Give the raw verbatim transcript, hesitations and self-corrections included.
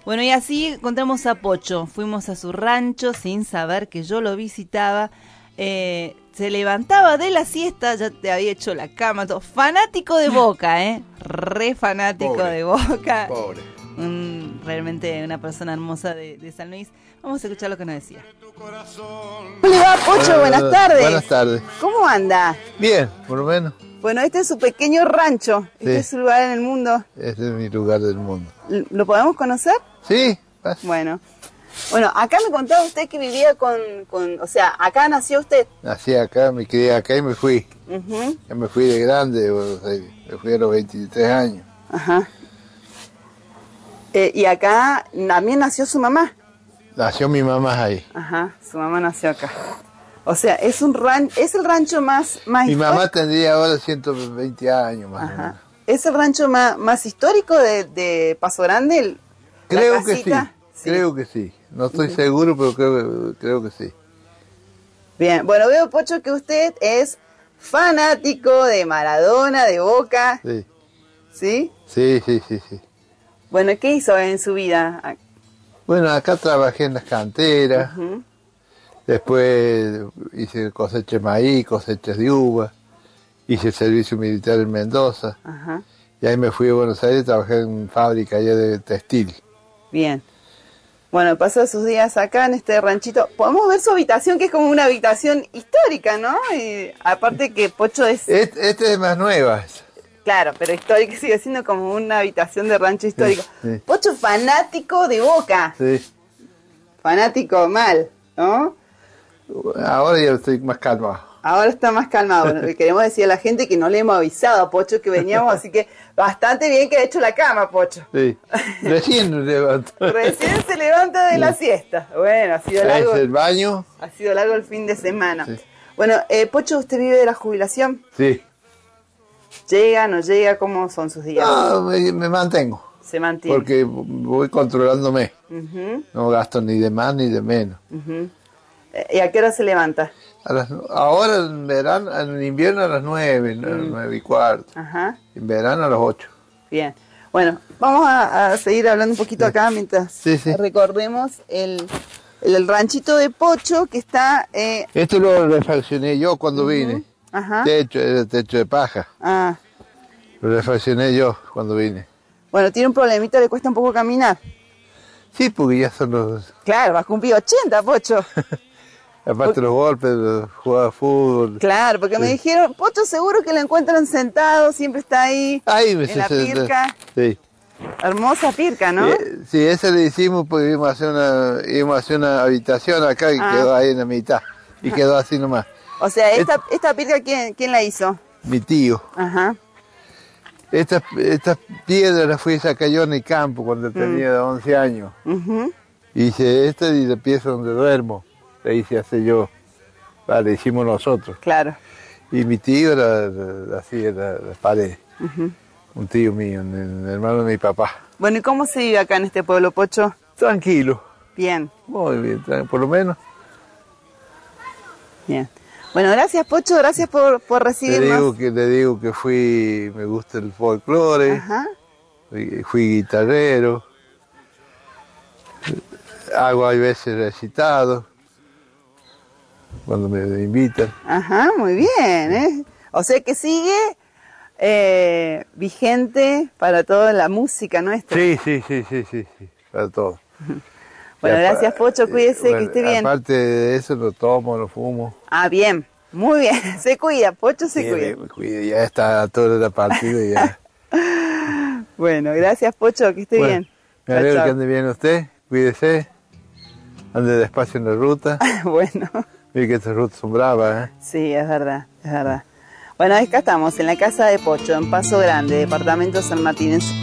Bueno, y así encontramos a Pocho. Fuimos a su rancho sin saber que yo lo visitaba. Eh, se levantaba de la siesta, ya te había hecho la cama, todo. Fanático de Boca, ¿eh? Re fanático Pobre, de Boca. Pobre. Un, realmente una persona hermosa de, de San Luis. Vamos a escuchar lo que nos decía. ¿Cómo le va, Pocho? Buenas tardes. Buenas tardes. ¿Cómo anda? Bien, por lo menos. Bueno, este es su pequeño rancho. Este Sí. es su lugar en el mundo. Este es mi lugar del mundo. L- ¿Lo podemos conocer? Sí, pasa. Bueno. Bueno, acá me contaba usted que vivía con, con... O sea, acá nació usted. Nací acá, me crié acá y me fui. Ujú. Ya me fui de grande, de Buenos Aires. Me fui a los veintitrés años. Ajá. Eh, y acá también nació su mamá. Nació mi mamá ahí. Ajá, su mamá nació acá. O sea, es un ran es el rancho más, más Mi histórico. mamá tendría ahora ciento veinte años más o menos. Ajá. ¿Es el rancho más, más histórico de, de Paso Grande? El- la Creo que sí, casita? creo que sí. No estoy seguro, pero creo, creo que sí. Bien, bueno, veo, Pocho, que usted es fanático de Maradona, de Boca, Sí, ¿sí? sí, sí, sí, sí. Bueno, ¿qué hizo en su vida? Bueno, acá trabajé en las canteras. Ujú. Después hice cosecha de maíz, cosechas de uva. Hice servicio militar en Mendoza. Ajá, Y ahí me fui a Buenos Aires y trabajé en fábrica allá de textil. bien. Bueno, pasó sus días acá en este ranchito. Podemos ver su habitación, que es como una habitación histórica, ¿no? Y aparte que Pocho es... Este, este es más nueva. Claro, pero histórica sigue siendo como una habitación de rancho histórico. Sí, sí. Pocho fanático de Boca. Sí. Fanático mal, ¿no? Ahora ya estoy más calmado. Ahora está más calmado. Bueno, le queremos decir a la gente que no le hemos avisado a Pocho que veníamos, así que bastante bien que ha hecho la cama, Pocho. Sí. Recién me levanto. Recién se levanta de la siesta. Bueno, ha sido Ahí largo, es el baño. ha sido largo el fin de semana. Sí. Bueno, eh, Pocho, ¿usted vive de la jubilación? Sí. ¿Llega, no llega? ¿Cómo son sus días? No, me, me mantengo. Se mantiene. Porque voy controlándome. Ujú, No gasto ni de más ni de menos. ujú. Eh, ¿Y a qué hora se levanta? A las- ahora en verano, en invierno a las nueve, Mm. nueve y cuarto. Ajá, En verano a las ocho. bien. Bueno, vamos a, a seguir hablando un poquito acá mientras Sí, sí. recordemos el, el, el ranchito de Pocho que está... eh, Esto lo refaccioné yo cuando vine. ajá. Techo, era techo de paja. Ah, Lo refaccioné yo cuando vine. bueno, tiene un problemita, le cuesta un poco caminar. Sí, porque ya son los... Claro, va a cumplir ochenta, Pocho. Aparte los golpes, los jugaba fútbol. Claro, porque me Sí. dijeron, Pocho seguro que lo encuentran sentado, siempre está ahí, Ahí me en la se- se- pirca. Sí. Hermosa pirca, ¿no? Eh, sí, ese le hicimos porque íbamos a hacer una, íbamos a hacer una habitación acá y Ah. quedó ahí en la mitad. Y quedó así nomás. O sea, esta, esta pirca, ¿quién, ¿quién la hizo? Mi tío. Ajá, Estas, estas piedras las fui a sacar yo en el campo cuando Mm. tenía once años. ujú, Hice esta y la pieza donde duermo. La hice hace yo. Vale, hicimos nosotros. claro. Y mi tío la, la- la hacía la, las paredes. Ujú. Un tío mío, un, un hermano de mi papá. Bueno, ¿y cómo se vive acá en este pueblo, Pocho? Tranquilo. Bien, Muy bien, tran- por lo menos. bien. Bueno, gracias, Pocho, gracias por, por Le recibirnos. digo que le digo que fui, me gusta el folclore, Ajá, fui, fui guitarrero, hago a veces recitados cuando me invitan. ajá, muy bien, ¿eh? O sea que sigue eh, vigente para toda la música nuestra. Sí, sí, sí, sí, sí, sí, para todo. Bueno, Y apa- gracias, Pocho, cuídese, bueno, que esté bien. Aparte de eso, lo tomo, lo fumo. Ah, bien, muy bien, se cuida, Pocho se Sí, cuida. me cuido, ya está toda la partida y ya. Bueno, gracias, Pocho, que esté Bueno, bien. me Chao, alegro chao. que ande bien usted, cuídese, ande despacio en la ruta. Bueno, Vi que estas rutas son bravas, ¿eh? sí, es verdad, es verdad. Bueno, acá estamos, en la casa de Pocho, en Paso Grande, departamento San Martín, en su